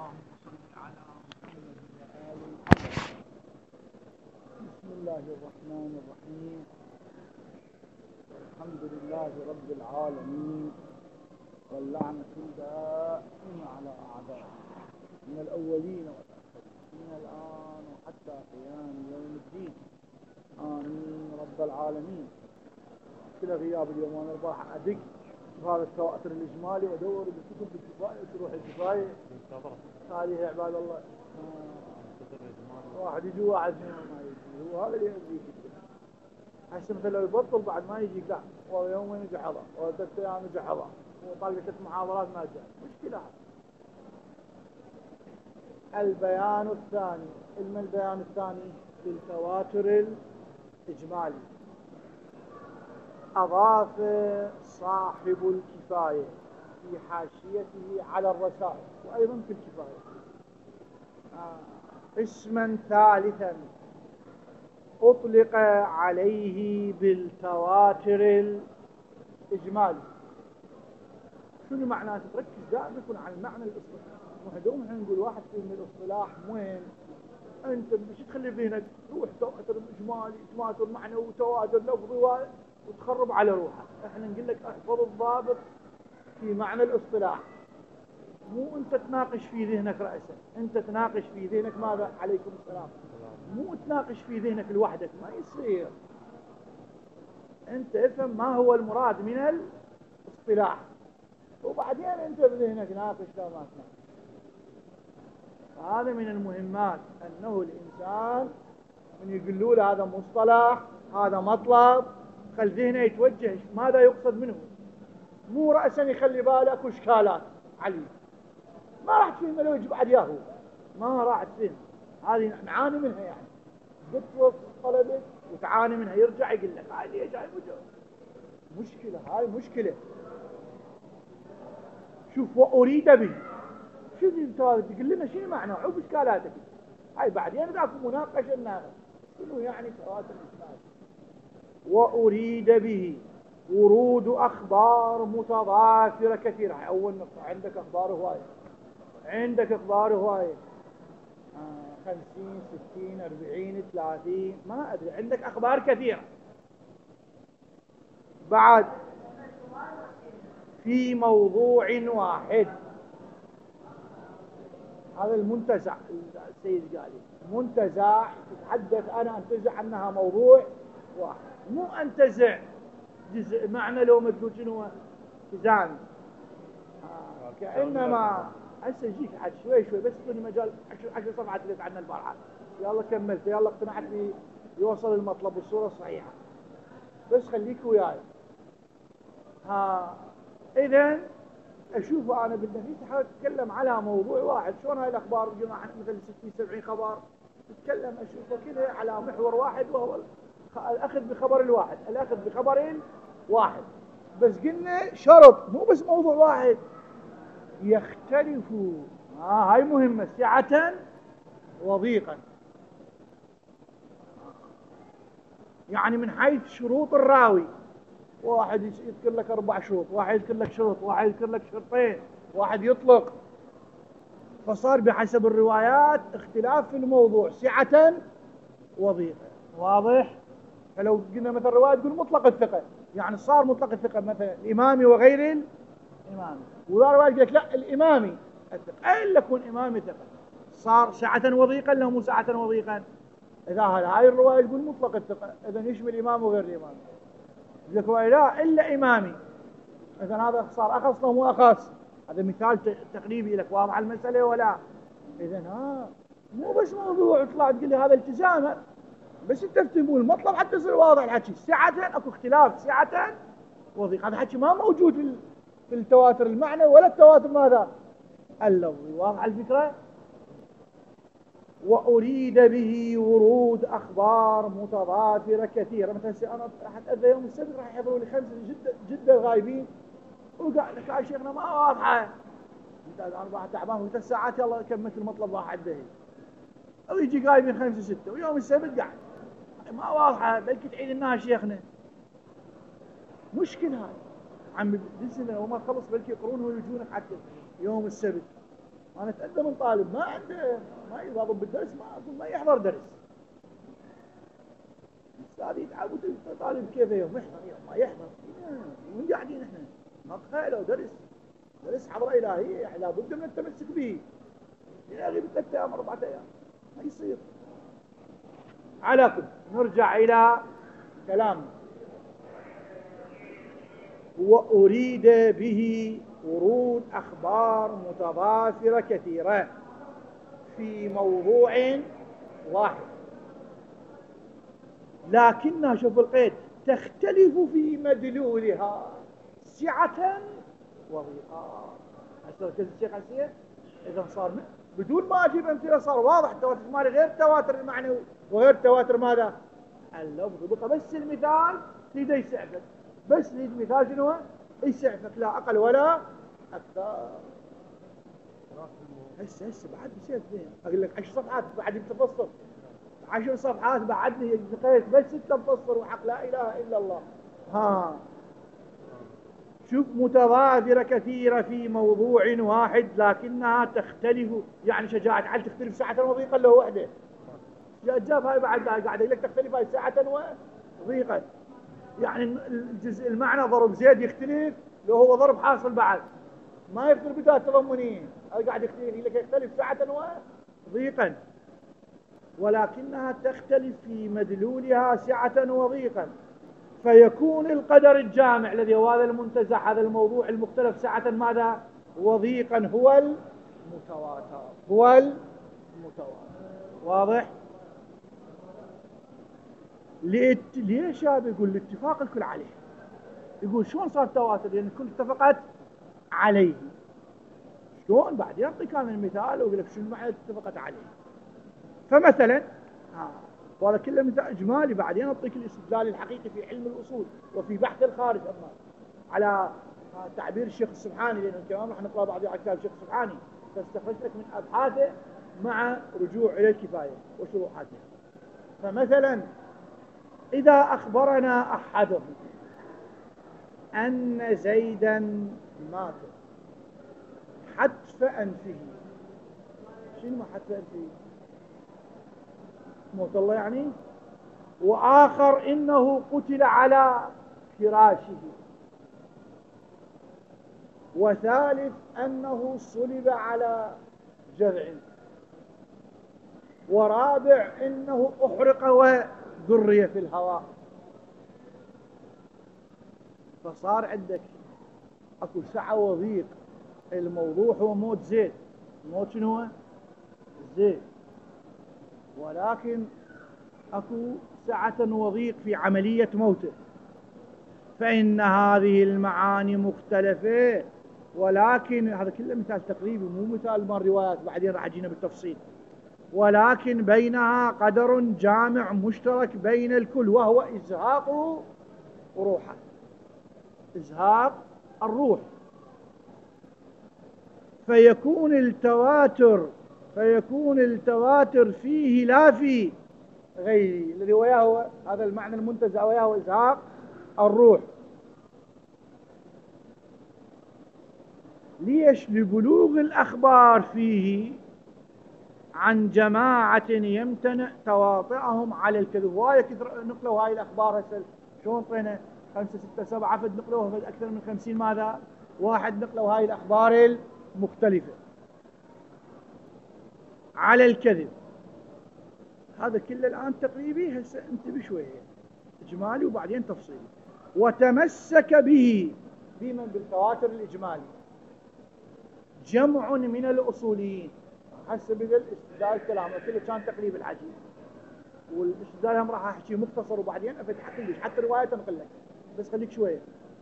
اللهم صل على محمد وآل محمد. بسم الله الرحمن الرحيم. الحمد لله رب العالمين، واللعنة دائمة على أعدائه من الأولين والآخرين من الآن وحتى قيام يوم الدين. آمين رب العالمين. كل غياب اليوم وأنا راح أدق هذا التواتر الإجمالي وأدور بالكتب بالكفاية وتروح الكفاية. هذه عباد الله واحد يجي واحد ما يجي، هو هذا اللي يجيك. هسه مثلا لو يبطل بعد ما يجيك، لا والله يومين يجي حضر ولا 3 أيام يجي حضر وطلقت 6 محاضرات ما جاء، مشكلة. البيان الثاني، علم البيان الثاني للتواتر الإجمالي، أضاف صاحب الكفاية في حاشيته على الرسائل وأيضا في الكفاية اسما ثالثا أطلق عليه بالتواتر الإجمالي. شنو معناه؟ تركز دائما يكون على المعنى الاصطلاحي. دوم احنا نقول واحد من الاصطلاح مهم، انت مش تخلي فينك روح تواتر اجمالي تواتر معنوي وتواتر لفظي وتخرب على روحك. احنا نقول لك احفظ الضابط في معنى الاصطلاح، مو انت تناقش في ذهنك رأسا، انت تناقش في ذهنك ماذا؟ عليكم السلام. مو تناقش في ذهنك لوحدك، ما يصير. انت افهم ما هو المراد من الاصطلاح وبعدين انت بذهنك ناقش لا ما تناقش. هذا من المهمات، انه الانسان من يقولوا له هذا مصطلح هذا مطلب، خل ذهنه يتوجه ماذا يقصد منه، مو رأسا يخلي باله اكو اشكالات عليه ما راح تفهم لو يجي بعد ياهو، ما راح تفهم. هذه نعاني منها، يعني بتوصل طلبك وتعاني منها، يرجع يقول لك هاي ليش هاي مشكلة، هاي مشكلة. شوف وأريد به، شو تقول لنا شنو معنى عقب اشكالاتك هاي بعدين ذاك مناقشة الناس شنو يعني تواتر الإسلام. وأريد به ورود أخبار متضافرة كثيرة. أول نقطة، عندك أخبار هواية، عندك أخبار هواية 50 60 40 30 ما أدري، عندك أخبار كثيرة. بعد في موضوع واحد، هذا المنتزع السيد قال منتزع، تتحدث أنا أنتزع أنها موضوع واحد، مو أنتزع جزء. معنى لو ما تقول شنو تزان كأنما هسه يجيك عاد شوي شوي، بس تكون مجال 10 صفحات اللي عنا البارحة، يلا كملت يلا اقتنعت بي يوصل المطلب بالصورة الصحيحة، بس خليك وياي. إذن أشوف أنا بالنفيس حاول أتكلم على موضوع واحد. شلون هاي الأخبار الجماعة مثل 60 70 خبر تتكلم أشوفها كلها على محور واحد، وهو الأخذ بخبر الواحد، الأخذ بخبر واحد. بس قلنا شرط مو بس موضوع واحد، يختلفوا. هاي مهمة، سعة وضيقا. يعني من حيث شروط الراوي، واحد يذكر لك 4 شروط، واحد يذكر لك شروط، واحد يذكر لك شرطين، واحد يطلق. فصار بحسب الروايات اختلاف في الموضوع سعة وضيقا. واضح؟ فلو قلنا مثلا رواية تقول مطلق الثقة، يعني صار مطلق الثقة مثلا الإمامي وغير الإمامي، ولا رواية يقول لك لا الإمامي الثقة إلا يكون إمامي ثقة، صار سعة وضيقا لو مو سعة وضيقا. إذا هاي الرواية تقول مطلق الثقة، إذا يشمل الإمام وغير الإمام. يقول لك لا إلا إمامي، إذا هذا صار أخص لو مو أخص. هذا مثال تقريبي لك، واضح المسألة ولا؟ إذا مو بس موضوع تطلع تقول لي هذا التزامه، بس انت تفهمون المطلب حتى يصير واضح الحكي. سعة اكو اختلاف سعة وضيق، هذا الحكي ما موجود في التواتر المعنى ولا التواتر ماذا اللفظي. واضح الفكرة؟ وأريد به ورود أخبار متضافرة كثيرة. مثلا أنا راح أتأذى يوم السبت راح يحضروا لي 5 جدا غايبين، وقال لك يا شيخنا ما واضحة، أنا راح تعبان و3 ساعات يلا كملت المطلب واحد دهي، أو يجي غايبين 5 6 ويوم السبت قاعد ما واضحة، بلكي تعيد لنا شيخنا. مشكلة هاي عم بسنة وما تخلص بلكي يقرون ويجونك حتى يوم السبت. انا اتاذى من طالب ما عنده، ما يضرب بالدرس، ما اقول ما يحضر درس. الاستاذ يتعب طالب كيف يوم يحضر يوم ما يحضر. وين قاعدين احنا؟ ما تخيلوا درس حضره الهيه يعني لابد من التمسك به. يغيب 3 ايام 4 ايام ما يصير. على كل نرجع الى كلامنا. وأريد به ورود أخبار متضافرة كثيرة في موضوع واحد، لكنها شوف القيد تختلف في مدلولها سعة وضيقا. ركز الشيخ عسير. إذا صار بدون ما أجيب أمثلة صار واضح التواتر الإجمالي غير التواتر المعنوي وغير التواتر ماذا؟ اللفظ. بقى بس المثال تريد يسعفك، بس تريد مثال شنو؟ يسعفك لا أقل ولا أكثر. هسه بعد بسيط زين أقول لك 10 صفحات بعد بتفصل 10 صفحات بعدني لقيت بس 6 مفصل وحق لا إله إلا الله. ها شوف متضافرة كثيرة في موضوع واحد لكنها تختلف. يعني شجاعة علي تختلف ساعة وضيقا له وحده. جاب هاي بعد قاعد يقول لك تختلف هاي ساعة وضيقا. يعني الجزء المعنى ضرب زيد يختلف لو هو ضرب حاصل بعد ما يختلف بداية تضمنين. قاعد يختلف ساعة وضيقا ولكنها تختلف في مدلولها سعة وضيقا. فيكون القدر الجامع الذي هو هذا المنتزع هذا الموضوع المختلف سعة ماذا وضيقا هو المتواتر. واضح؟ ليش هذا؟ يقول الاتفاق الكل عليه. يقول شلون صار تواتر؟ لأن الكل اتفقت عليه. شلون؟ بعد يعطي كان المثال ويقول لك شنو معنى اتفقت عليه. فمثلا وهذا كله مثال إجمالي، بعدين أعطيك الاستدلال الحقيقي في علم الأصول وفي بحث الخارج أما على تعبير الشيخ السبحاني، لأنه كمان راح نقرأ بعض كتاب الشيخ السبحاني فاستخرجت لك من أبحاثه مع رجوع إلى الكفاية وشروحاتها. فمثلا إذا أخبرنا أحدهم أن زيدا مات حتف أنفه. شنو حتف أنفه؟ موت الله يعني. وآخر إنه قتل على فراشه. وثالث أنه صلب على جذع. ورابع إنه أحرق وذري في الهواء. فصار عندك أكو سعة وضيق. الموضوع هو موت زيد. موت شنو هو؟ زيد. ولكن أكو سعة وضيق في عملية موته. فإن هذه المعاني مختلفة، ولكن هذا كله مثال تقريبي مو مثال مال روايات بعدين راح أجينا بالتفصيل. ولكن بينها قدر جامع مشترك بين الكل وهو إزهاق روحه. إزهاق الروح. فيكون التواتر فيه لا في غيره. الذي وياه هذا المعنى المنتزع وياه إزهاق الروح. ليش؟ لبلوغ الأخبار فيه عن جماعة يمتنع تواطئهم على الكذب. وهاي كثر نقلوا هاي الأخبار. هسه شلون طينا 5 6 7 فد نقلوها أكثر من 50 ماذا واحد نقلوا هاي الأخبار المختلفة على الكذب. هذا كله الآن تقريبي. هسه انتبه شوية إجمالي وبعدين تفصيلي. وتمسك به بمن بالتواتر الإجمالي جمع من الأصوليين. حسب الاستدلال كلامه كله كان تقريب العجيب، والاستدلال هم راح احكي مختصر وبعدين افتح كلش حتى روايه تنقل لك بس خليك شويه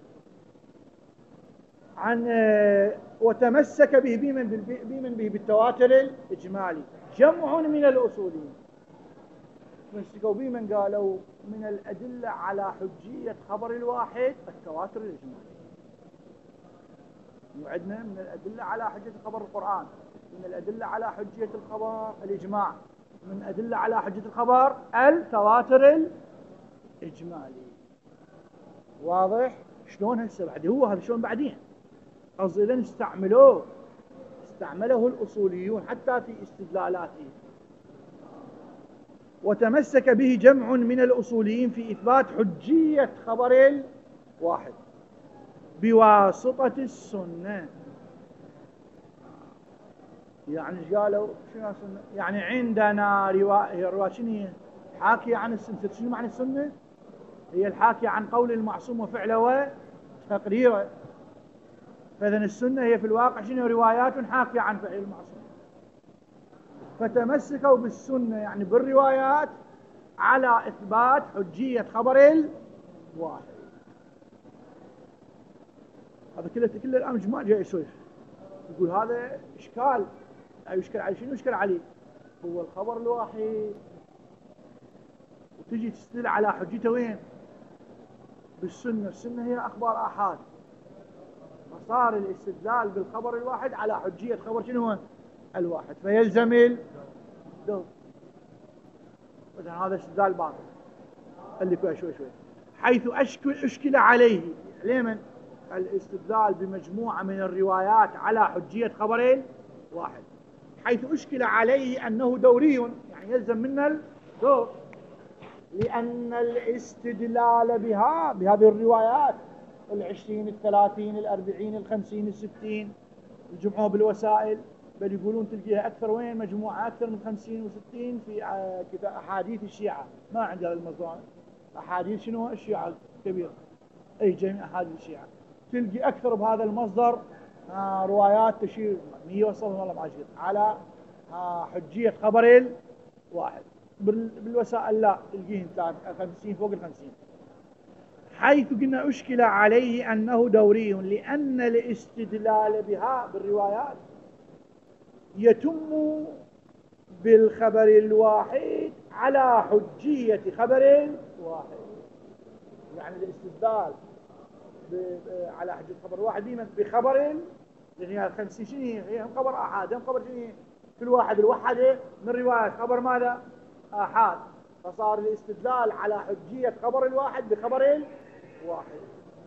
عن وتمسك به بمن به بالتواتر الاجمالي جمع من الاصوليين. مسكوا به من قالوا من الادله على حجيه خبر الواحد التواتر الاجمالي. وعندنا من الادله على حجيه خبر القران، من الأدلة على حجية الخبر الإجماع، من أدلة على حجية الخبر التواتر الإجمالي. واضح؟ شلون هسه بعد هو هذا شلون بعدين قصدي إذن استعملوه واستعمله الأصوليون حتى في استدلالاتهم، وتمسك به جمع من الأصوليين في إثبات حجية خبر الواحد بواسطة السنة. يعني قالوا شنو السنة؟ يعني عندنا رواية شنو حاكية عن السنة. شنو معنى السنة؟ هي الحاكية عن قول المعصوم وفعله وتقريره. فإذا السنة هي في الواقع شنو؟ روايات حاكية عن فعل المعصوم. فتمسكوا بالسنة يعني بالروايات على إثبات حجية خبر الواحد. هذا كله الآن جماعة جاي يسولف يقول هذا إشكال. يشكل عليه شنو؟ يشكل عليه هو الخبر الواحد، وتجي تستدل على حجته وين؟ بالسنة. السنة هي أخبار آحاد، فصار الاستدلال بالخبر الواحد على حجية خبر شنو؟ الواحد، فيلزم الدور. إذن هذا استدلال باطل اللي فيها شوي حيث أشكل عليه لمن الاستدلال بمجموعة من الروايات على حجية خبر واحد، حيث أشكل عليه أنه دوري، يعني يلزم منا الدور، لأن الاستدلال بهذه الروايات 20 30 40 50 60 الجمعوا بالوسائل، بل يقولون تلقيها أكثر وين مجموعة أكثر من 50 و60 في أحاديث الشيعة. ما عندها المصدر أحاديث شنو الشيعة كبيرة، أي جميع أحاديث الشيعة تلقي أكثر بهذا المصدر روايات تشير 100 وصلهم والله ما عشير على حجية خبر الواحد. بالوسائل لا تلقيهم 50 فوق 50. حيث قلنا أشكل عليه أنه دوري، لأن الاستدلال بها بالروايات يتم بالخبر الواحد على حجية خبر الواحد. يعني الاستدلال على حجية خبر واحد ديما بخبر، لأن هي 50 شنو هي؟ هم خبر آحاد، هم خبر شنو؟ كل واحد الوحدة من رواية خبر ماذا؟ آحاد. فصار الاستدلال على حجية خبر الواحد بخبر الواحد.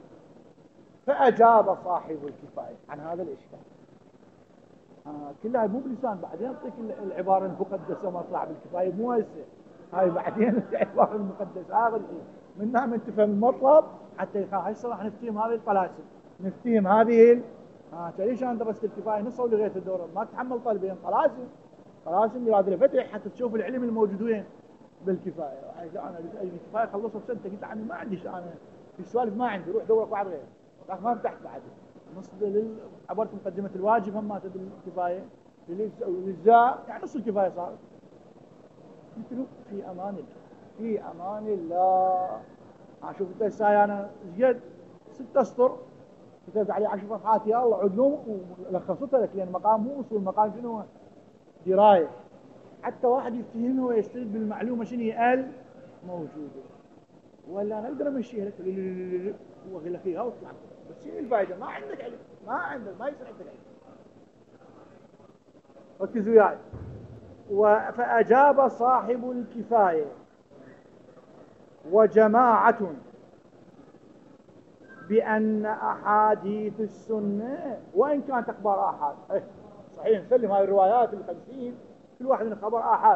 فأجاب صاحب الكفاية عن هذا الإشكال. كلها مو بلسان، بعدين أعطيك العبارة المقدسة ما صاحب الكفاية مو هسه، هاي بعدين العبارة المقدسة هذا الشيء منها من تفهم المطلب حتى هسه راح نفتهم هذه الطلاسم، نفتهم هذه ليش انا درست الكفاية نصه لغاية الدورة ما تحمل طالبين طلاسم يراد فتح حتى تشوف العلم الموجود وين بالكفاية. انا الكفاية خلصت سنة قلت عني ما عنديش انا في سوالف ما عندي، روح دور واحد غير ما فتحت بعد نص عبرت مقدمة الواجب هم ماتت بالكفاية للجزاء يعني نص الكفاية صارت. قلت له في امان الله في امان الله. شوف انت الساعة انا زيد 6 اسطر كتبت عليه 10 صفحات يا الله علوم ولخصتها لك، لان مقام مو اصول، مقام شنو؟ درايه، حتى واحد يفتهمه ويستند بالمعلومه شنو هي موجوده، ولا انا اقدر امشيها لك واقول لك اياها واطلع. بس شنو الفائده؟ ما عندك علم، ما يصير عندك علم. ركزوا وياي. فاجاب صاحب الكفايه وجماعه بأن أحاديث السنة وإن كانت أخبار آحاد، صحيح نسلم هاي الروايات ال50 كل واحد من خبر آحاد،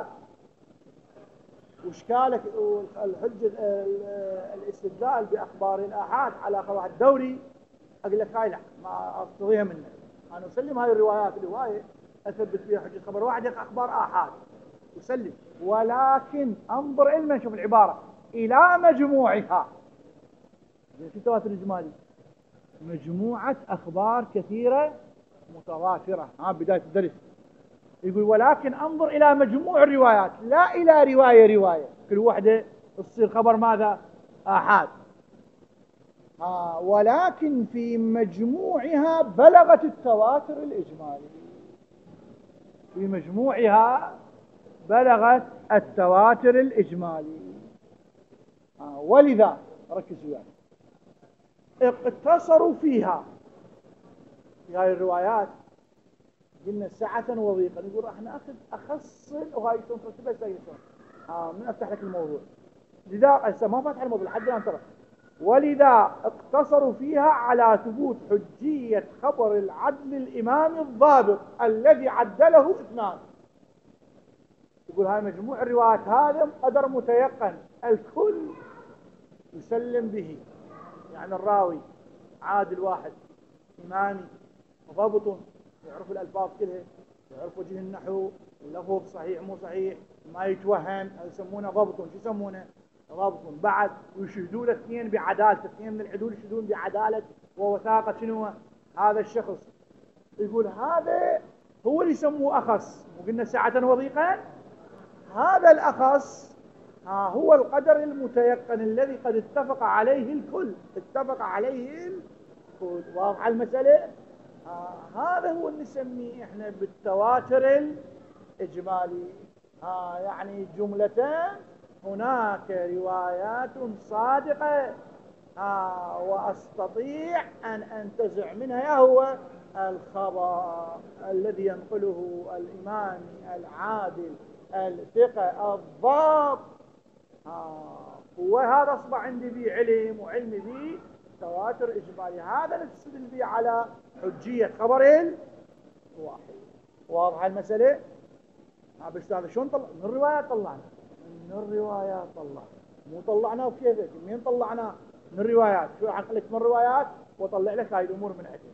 واشكالك الحجة الاستدلال بأخبار الآحاد على خبر الدوري أقول لك هاي لا ما أقتضيها منك. أنا أسلم هاي الروايات الرواية أثبت فيها حجة خبر واحد أخبار آحاد أسلم، ولكن أنظر علما، شوف العبارة، إلى مجموعها في تواتر إجمالي مجموعة أخبار كثيرة متواترة. بداية الدرس يقول ولكن انظر إلى مجموع الروايات لا إلى رواية كل واحدة تصير خبر ماذا؟ آحاد. ولكن في مجموعها بلغت التواتر الإجمالي، في مجموعها بلغت التواتر الإجمالي. ولذا ركزوا يعني اقتصروا فيها في هاي الروايات. قلنا سعة وضيقا، نقول راح ناخذ اخصل وهاي شلون ترتبها ازاي شلون من افتح لك الموضوع. لذا هسه ما فتح الموضوع لحد الان ترى ولذا اقتصروا فيها على ثبوت حجية خبر العدل الإمام الضابط الذي عدله اثنان. يقول هاي مجموع الروايات هذا قدر متيقن الكل يسلم به، يعني الراوي عادل واحد إمامي ضبط يعرف الألفاظ كلها، يعرف وجه النحو، اللفظ صحيح مو صحيح، ما يتوهم، يسمونه ضبط. شو يسمونه؟ ضبط. بعد ويشهدوا له اثنين بعدالة، اثنين من العدول يشهدون بعدالة ووثاقة شنو هذا الشخص. يقول هذا هو اللي يسموه أخص، وقلنا ساعة وضيقا. هذا الأخص هو القدر المتيقن الذي قد اتفق عليه الكل، اتفق عليه الكل. واضحة المسألة؟ هذا هو اللي نسميه احنا بالتواتر الإجمالي. يعني جملتان هناك روايات صادقة وأستطيع أن أنتزع منها هو الخبر الذي ينقله الإمام العادل الثقة الضابط. وهذا أصبح عندي به علم، وعلم به تواتر إجمالي. هذا نستدل به على حجية خبر الواحد. واضح المسألة؟ بس هذا شلون طلع؟ من الروايات طلعنا، من الروايات طلعنا، مو طلعناه بكيفك. مين طلعناه؟ من الروايات. شو عقلك من الروايات وطلع لك هاي الأمور من عندك.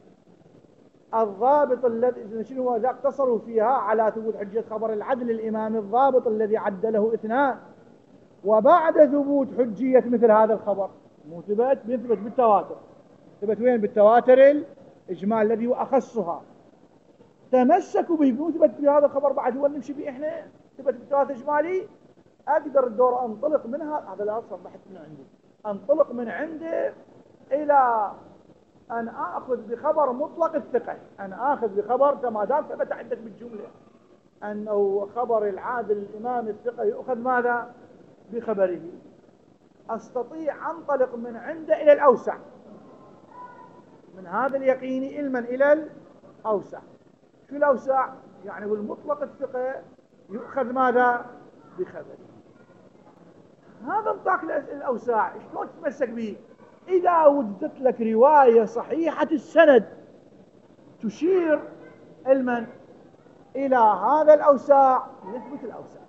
الضابط الذي شنو هو ذا اقتصروا فيها على ثبوت حجة خبر العدل الإمام الضابط الذي عدله اثنان. وبعد ثبوت حجية مثل هذا الخبر مو ثبت، بيثبت بالتواتر. ثبت وين؟ بالتواتر الإجمال الذي هو أخصها. تمسكوا به، مو ثبت بهذا الخبر بعد هو نمشي به احنا، ثبت بالتواتر الإجمالي. أقدر الدور أنطلق منها، هذا لا أصلا بحث من عندي، أنطلق من عنده إلى أن آخذ بخبر مطلق الثقة. أن آخذ بخبر كما دام ثبت عندك بالجملة أنه خبر العادل الإمام الثقة يؤخذ ماذا؟ بخبره. أستطيع أنطلق من عنده إلى الأوسع، من هذا اليقين علما إلى الأوسع. شو الأوسع؟ يعني بالمطلق الثقة يؤخذ ماذا؟ بخبره. هذا نطاق الأوسع. شلون تتمسك به؟ إذا وجدت لك رواية صحيحة السند تشير علما إلى هذا الأوسع، يثبت الأوسع.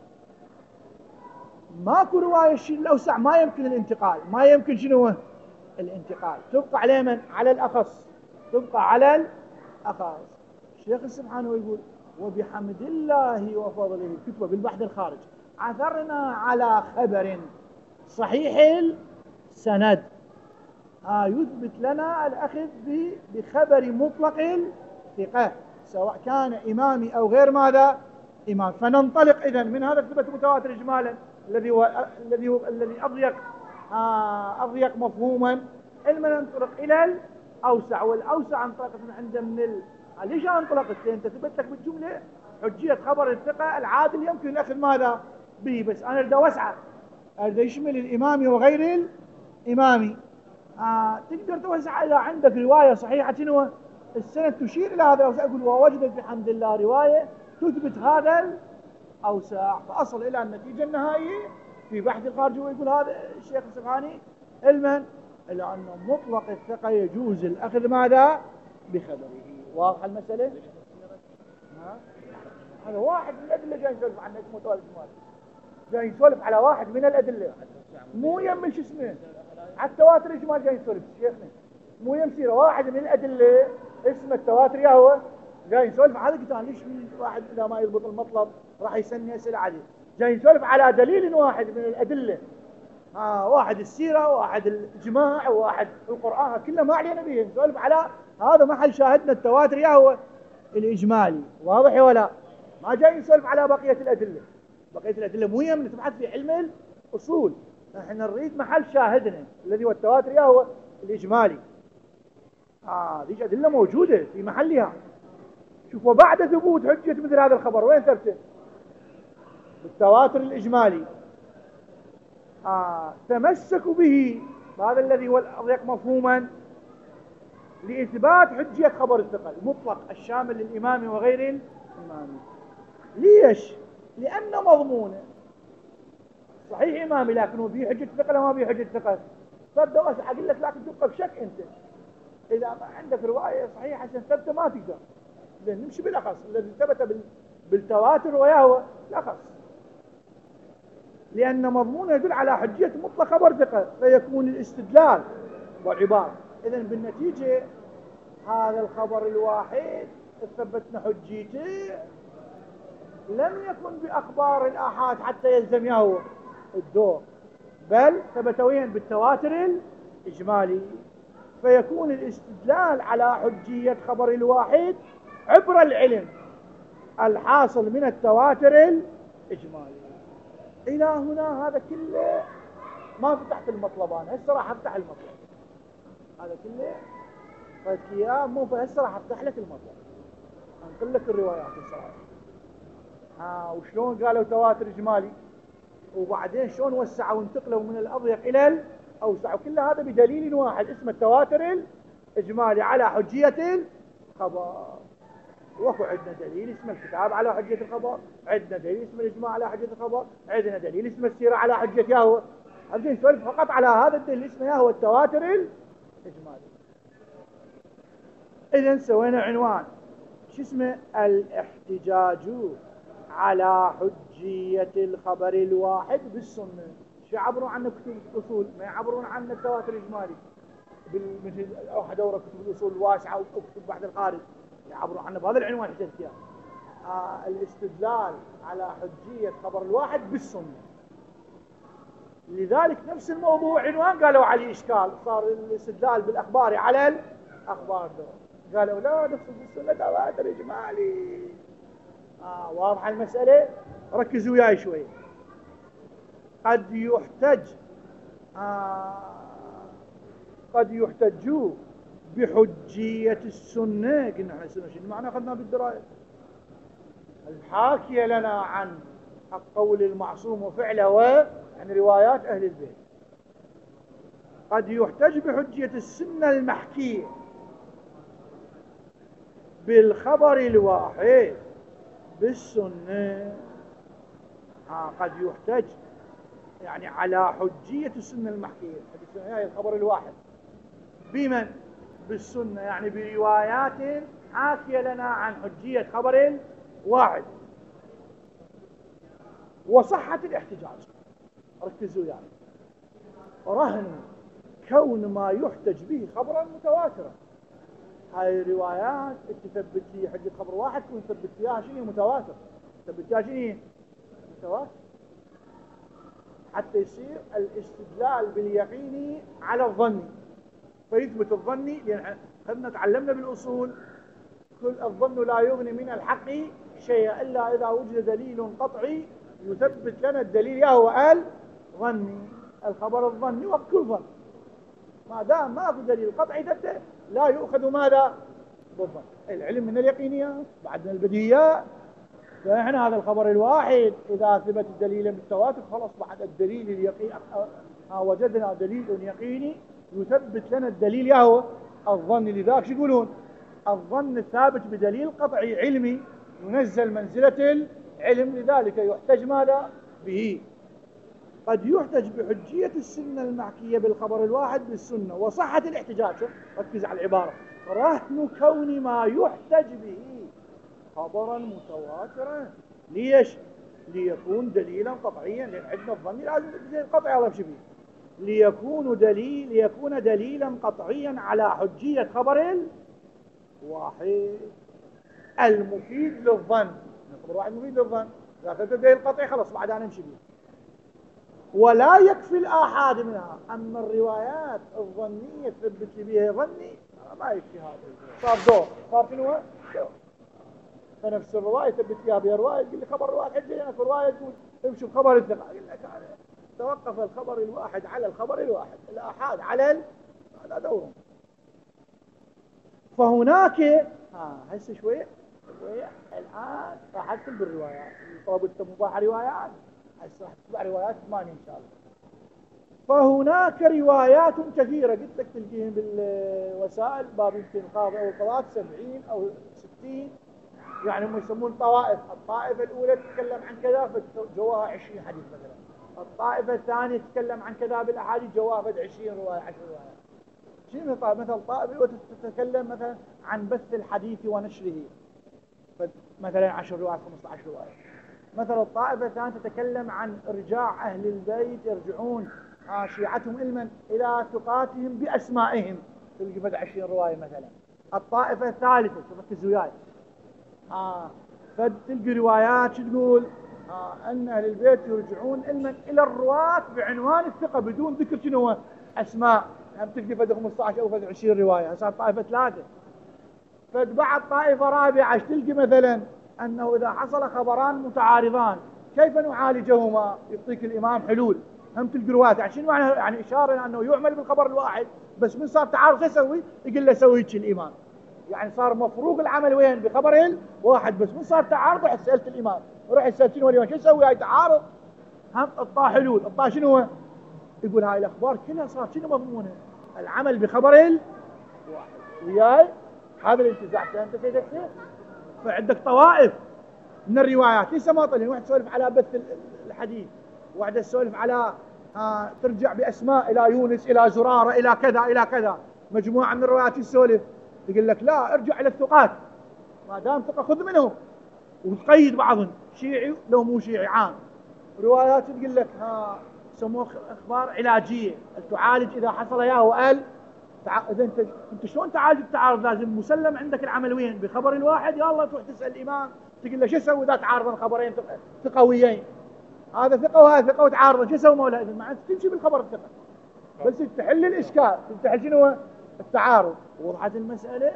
ماكو رواية تشير الأوسع، ما يمكن الانتقال، ما يمكن شنو الانتقال، تبقى على من؟ على الأخص، تبقى على الأخص. الشيخ سبحانه يقول وبحمد الله وفضله كتبه بالبحث الخارج عثرنا على خبر صحيح السند يثبت لنا الأخذ بخبر مطلق الثقة سواء كان إمامي أو غير ماذا؟ إمام. فننطلق إذن من هذا الثبت متواتر إجمالا الذي أضيق مفهوما، علما ننطلق إلى الأوسع. والأوسع انطلقت من عنده ليش انطلقت؟ لأن أنت ثبت لك بالجملة حجية خبر الثقة العادل يمكن الأخذ ماذا؟ به. بس أنا أريد أوسعه، أريد يشمل الإمامي وغير الإمامي. تقدر توسع إذا عندك رواية صحيحة شنو السند تشير إلى هذا الأوسع. أقول ووجدت بحمد الله رواية تثبت هذا الأوسع، فأصل إلى النتيجة النهائية في بحث الخارجي. ويقول هذا الشيخ السبحاني علما إلى أن مطلق الثقة يجوز الأخذ ماذا؟ بخبره. واضح المسألة؟ هذا واحد من الأدلة جاي يسولف عنه اسمه توالد المال، جاي يسولف على واحد من الأدلة، مو يم شو اسمه على التواتر إجمال جاي يسولف شيخنا، مو يمسيره واحد من الأدلة اسمه التواتر يا هو جاي يسولف. هذا قلت ليش واحد إذا ما يضبط المطلب راح يسمي أسئلة عادية. جاي يسولف على دليل واحد من الأدلة، واحد السيرة، واحد الإجماع، واحد القرآن، كله ما علينا به، نسولف على هذا محل شاهدنا التواتر يا هو الإجمالي. واضح ولا؟ ما جاي نسولف على بقية الأدلة. بقية الأدلة مو يم نتبحث في علم الأصول، احنا نريد محل شاهدنا الذي هو التواتر يا هو الإجمالي. هذه أدلة موجودة في محلها. شوف وبعد ثبوت حجة مثل هذا الخبر وين ثبته؟ بالتواتر الإجمالي. تمسكوا به، هذا الذي هو الأضيق مفهوما، لإثبات حجية خبر الثقة المطلق الشامل للإمام وغير الإمام. ليش؟ لأن مضمونه صحيح إمامي لكنه فيه حجة ثقة ولا ما فيه حجة ثقة؟ ثبته واسع اقول لك لكن تبقى بشك انت. اذا ما عندك روايه صحيحه عشان ثبته ما تقدر. لان نمشي بالاخص الذي ثبت بالتواتر ويهوى الاخص. لان مضمونه يدل على حجيه مطلق خبر ثقه فيكون الاستدلال والعباره. اذا بالنتيجه هذا الخبر الواحد ثبتنا حجيته لم يكن باخبار الاحاد حتى يلزم يهوى الدور، بل ثبت وين؟ بالتواتر الاجمالي. فيكون الاستدلال على حجيه خبر الواحد عبر العلم الحاصل من التواتر الاجمالي. الى هنا هذا كله ما فتحت المطلب. انا هسه راح افتح المطلب هذا كله قلت اياه مو هسه راح افتح لك المطلب انقل لك الروايات الصراحه. وشلون قالوا تواتر اجمالي وبعدين شلون وسعوا وانتقلوا من الاضيق الى الاوسع، وكل هذا بدليل واحد اسمه التواتر الاجمالي على حجيه الخبر. وكو عندنا دليل اسمه الكتاب على حجيه الخبر، عندنا دليل اسمه الاجماع على حجيه الخبر، عندنا دليل اسمه السيره على حجيه يهوى. عايزين نسولف فقط على هذا الدليل اسمه يهوى التواتر الاجمالي. اذا سوينا عنوان شو اسمه؟ الاحتجاج على حجيه الخبر الواحد بالسنه. شو يعبرون عنه كتب الاصول؟ ما يعبرون عنه التواتر الاجمالي مثل او دوره كتب الاصول الواسعه او كتب بحث الخارج يعبرون عنه بهذا العنوان حجه الاستدلال على حجيه خبر الواحد بالسنه. لذلك نفس الموضوع عنوان قالوا عليه اشكال، صار الاستدلال بالاخبار على الاخبار دول. قالوا لا نقصد بالسنه تواتر اجمالي. واضحه المساله؟ ركزوا وياي شوي. قد يحتج بحجيه السنه. قلنا احنا السنه شنو معنى اخذنا بالدرايه؟ الحاكيه لنا عن القول المعصوم وفعله يعني روايات اهل البيت. قد يحتج بحجيه السنه المحكيه بالخبر الواحد بالسنه. قد يحتج يعني على حجيه السنه المحكيه هي الخبر الواحد بمن؟ بالسنه، يعني بروايات حاكيه لنا عن حجيه خبر واحد وصحه الاحتجاج. ركزوا يعني رهن كون ما يحتج به خبرا متواترا. هاي الروايات تثبت لي حجه خبر واحد تكون تثبت ليها شنو؟ متواتر. تثبت ليها شنو؟ متواتر، حتى يصير الاستدلال باليقين على الظن فيثبت الظني. لان خلنا تعلمنا بالاصول كل الظن لا يغني من الحق شيئا الا اذا وجد دليل قطعي يثبت لنا الدليل يهو الظني. الخبر الظني وكل ظن ما دام ما في دليل قطعي ثبت لا يؤخذ ماذا؟ بالظن. العلم من اليقينيات بعدنا البديهيات. فاحنا هذا الخبر الواحد اذا ثبت الدليل بالتواتر خلاص بعد الدليل اليقين وجدنا دليل يقيني يثبت لنا الدليل يهو الظن. لذلك شو يقولون؟ الظن الثابت بدليل قطعي علمي ينزل منزلة العلم. لذلك يحتج ماذا به؟ قد يحتج بحجية السنة المحكية بالخبر الواحد بالسنة وصحة الاحتجاج. ركز على العبارة. رهن كون ما يحتج به خبرا متواترا. ليش؟ ليكون دليلا قطعيا. لأن عندنا الظن لازم دليل قطعي. الله بشبه ليكون دليلا قطعيا على حجية خبر واحد المفيد للظن. خبر واحد مفيد للظن إذا ثبت الدليل قطعي خلاص بعد أنا نمشي به. ولا يكفي الآحاد منها. أما الروايات الظنية تثبت لي بها ظني ما يكفي هذا. صار دور صار شنو؟ دور. فنفس الرواية تثبت فيها بها رواية تقول لي خبر واحد زي أكو رواية تقول امشي بخبر الثقة. أقول لك توقف الخبر الواحد على الخبر الواحد، الآحاد على هذا دوره. فهناك هسه شوية الآن راح أدخل بالروايات. طلبت مباح روايات هسه راح تتبع روايات 8 إن شاء الله. فهناك روايات كثيرة قلت لك تلقيهم بالوسائل باب يمكن القاضي أو القضاة 70 أو 60 يعني هم يسمون طوائف. الطائفة الأولى تتكلم عن كذا فجواها 20 حديث مثلا، الطائفة الثانية تتكلم عن كذاب الأحاديث جوافد 20 رواية 10 روايات. شنو مثل طائفة تتكلم مثلا عن بث الحديث ونشره، مثلا 10 روايات 15 رواية. مثلا الطائفة الثانية تتكلم عن إرجاع أهل البيت، يرجعون شيعتهم علما إلى ثقاتهم بأسمائهم، تلقي فد 20 رواية مثلا. الطائفة الثالثة ركزوا وياي، فتلقي روايات شو تقول؟ أن أهل البيت يرجعون علما إلى الرواة بعنوان الثقة بدون ذكر شنو أسماء. هم تلقي فد 15 أو فد 20 رواية. هسه طائفة ثلاثة. فد بعد طائفة رابعة تلقي مثلا أنه إذا حصل خبران متعارضان كيف نعالجهما؟ يعطيك الإمام حلول. هم تلقي روايات. يعني شنو معنى؟ يعني إشارة إلى أنه يعمل بالخبر الواحد، بس من صار تعارض شو يسوي؟ يقول له سوي هيك الإمام. يعني صار مفروق العمل وين؟ بخبر الواحد، بس من صار تعارض رحت سألت الإمام، رحت سألت شنو الإمام شو يسوي؟ هاي تعارض. هم اعطاه حلول. اعطاه شنو؟ يقول هاي الأخبار كلها صار شنو مضمونها؟ العمل بخبر الواحد. وياي هذا الانتزاع. فهمت كيف؟ فعندك طوائف من الروايات ليس ماطلين. واحد يسولف على بث الحديث، واحد يسولف على ترجع بأسماء إلى يونس إلى زرارة إلى كذا إلى كذا. مجموعة من الروايات يسولف يقول لك لا، ارجع إلى الثقات، ما دام ثقة خذ منهم، وتقيد بعضهم شيعي لو مو شيعي عام. روايات تقول لك يسموها أخبار علاجية، تعالج إذا حصل يا وقال. إذا أنت شلون تعالج التعارض؟ لازم مسلم عندك العمل وين؟ بخبر الواحد. يا الله تروح تسأل الإمام تقول له شو اسوي اذا تعارضا خبرين ثقويين؟ هذا ثقه وهذا ثقه وتعارضا، شو اسوي مولاي؟ اذا معناته تمشي بالخبر الثقه، بس تحل الاشكال، تحل شنو التعارض. وضحت المساله؟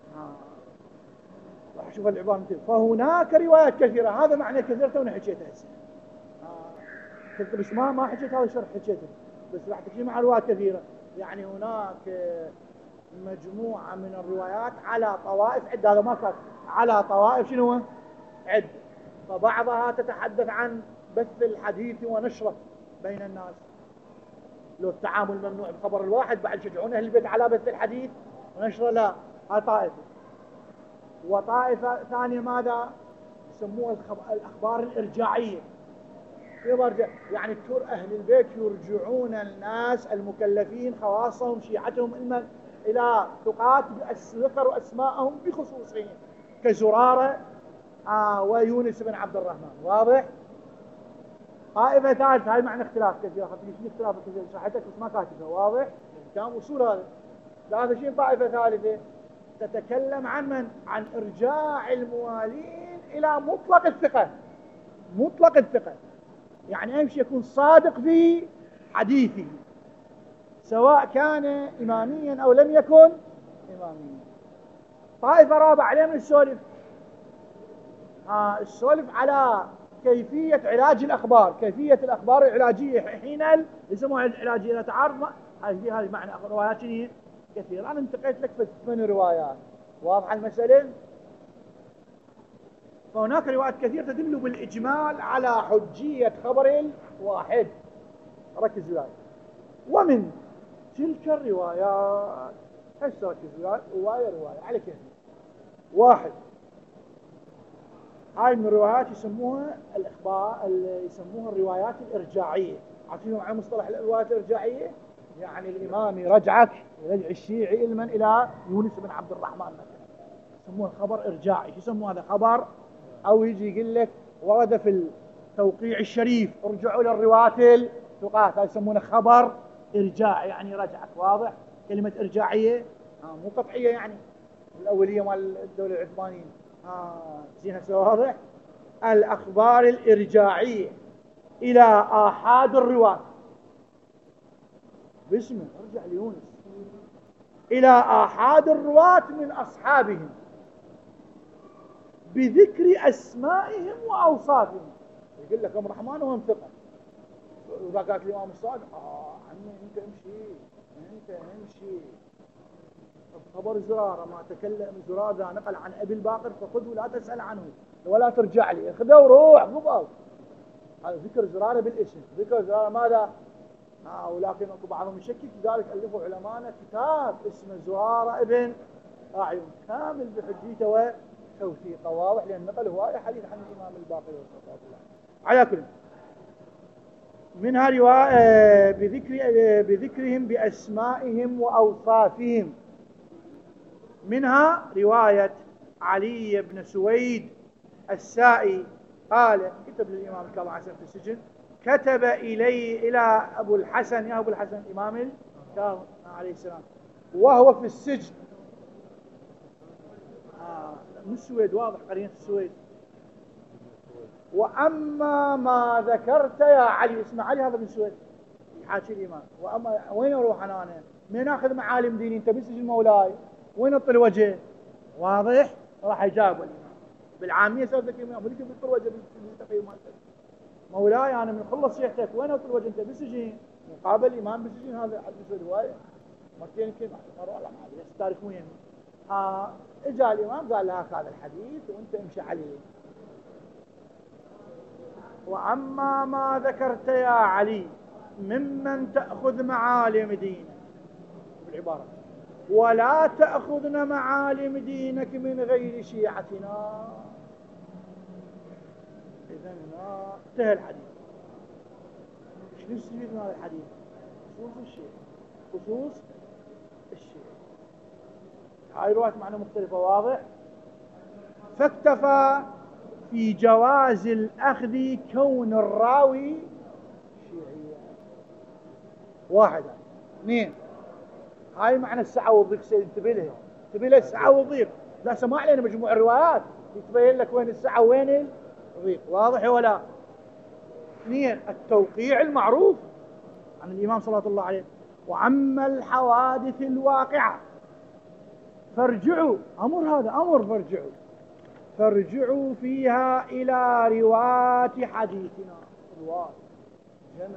راح اشوف العباره مثل فهناك روايات كثيره. هذا معنى كثيره تونا حكيتها هسه. بس ما حكيت هذا الشرح، حكيته بس راح تجي مع روايات كثيره. يعني هناك مجموعه من الروايات على طوائف عده. هذا ما كان على طوائف شنو عد. فبعضها تتحدث عن بث الحديث ونشره بين الناس، لو التعامل ممنوع بخبر الواحد بعد يشجعون اهل البيت على بث الحديث ونشره. لا، هاي طائفه. وطائفه ثانيه ماذا يسموها؟ الاخبار الارجاعيه. يعني تور اهل البيت يرجعون الناس المكلفين خواصهم شيعتهم علما الى ثقات ذكروا اسماءهم بخصوصهم كزراره ويونس بن عبد الرحمن. واضح؟ طائفة ثالثة. هاي معنى اختلاف كثير، في اختلاف كثير صحتك بس ما كاتبها. واضح؟ كان وصول هذا. ثالثة شيء طائفة ثالثة تتكلم عن من؟ عن إرجاع الموالين إلى مطلق الثقة. مطلق الثقة يعني أهم شيء يكون صادق في حديثه، سواء كان إماميا أو لم يكن إماميا. طائفة رابعة عليه من السولف السولف على كيفية علاج الأخبار، كيفية الأخبار العلاجية حين يسموها العلاجية إذا تعارض. هذه معنى روايات كثيرة. أنا انتقيت لك في 8 روايات. واضحة المسألة؟ فهناك روايات كثيرة تدل بالإجمال على حجية خبر واحد. ركز وياي. ومن تلك الروايات هسه ركز وياي رواية على كيف. واحد، هاي من الروايات يسموها الإخبار، يسموها الروايات الإرجاعية. عارفين على مصطلح الروايات الإرجاعية؟ يعني الإمام يرجعك يرجع الشيعي علما إلى يونس بن عبد الرحمن مثلا، يسموه خبر إرجاعي. شو يسموه هذا؟ خبر. أو يجي يقول لك ورد في التوقيع الشريف ارجعوا للروايات الثقات، هذا يسمونه خبر إرجاعي يعني رجعك. واضح؟ كلمة إرجاعية مو قطعية، يعني الأولية مال الدولة العثمانية. زين هسه واضح؟ الأخبار الإرجاعية إلى آحاد الرواة باسمه، ارجع ليونس، إلى آحاد الرواة من أصحابهم بذكر أسمائهم وأوصافهم. يقول لك أم رحمن وهم ثقة، وإذا قالت الإمام الصادق عمي أنت امشي، أنت امشي. خبر زرارة ما تكلم زرارة نقل عن أبي الباقر فخذه ولا تسأل عنه ولا ترجع لي، خذه وروح قبل. هذا ذكر زرارة بالاسم. ذكر زرارة ماذا؟ ولكن بعضهم يشكك، لذلك ألفوا علماءنا كتاب اسمه زرارة ابن أعين كامل بحجيته وتوثيقه. واضح؟ لأن نقل هواية حديث عن الإمام الباقر والصفات الله. على كل منها رواية بذكرهم بأسمائهم وأوصافهم. منها رواية علي بن سويد السائي قال كتب للإمام الكاظم حسن في السجن، كتب إلى أبو الحسن، يا أبو الحسن الإمام الكاظم عليه السلام وهو في السجن. من السويد، واضح قرينة السويد. وأما ما ذكرت يا علي، اسمع علي هذا من السويد حاشي الإمام، وأما وين أروح أنا من أخذ معالم ديني؟ أنت بالسجن مولاي، وين أطل وجه؟ واضح؟ راح يجاوب الإمام بالعامية سألتك الإمام ولكن بطل وجه بالتقييم مولاي أنا من خلص شيختك، وين أطل وجه؟ أنت بالسجن مقابل الإمام بالسجن. هذا حديث رواية مرتين كذا مرة ولا ما أدري التاريخ وين. اجى الإمام قال لها هذا الحديث وأنت امشي عليه. وأما ما ذكرت يا علي ممن تأخذ معالم دينك بالعبارة، ولا تأخذن معالم دينك من غير شيعتنا، إذن انتهى الحديث. ايش نستفيد من هذا الحديث؟ خصوص الشيء، خصوص الشيء. هاي رواية معنى مختلفة، واضح؟ فاكتفى في جواز الأخذ كون الراوي شيعيا. واحدة. اثنين، هاي معنى السعة والضيق. سيد انتبه لها، انتبه لها السعة والضيق. لا سماع لنا مجموع الروايات يتبين لك وين السعة وين الضيق، واضح ولا؟ اثنين، التوقيع المعروف عن الإمام صلى الله عليه. وأما الحوادث الواقعة فارجعوا، أمر هذا أمر، فارجعوا فيها إلى رواة حديثنا، رواة جمع،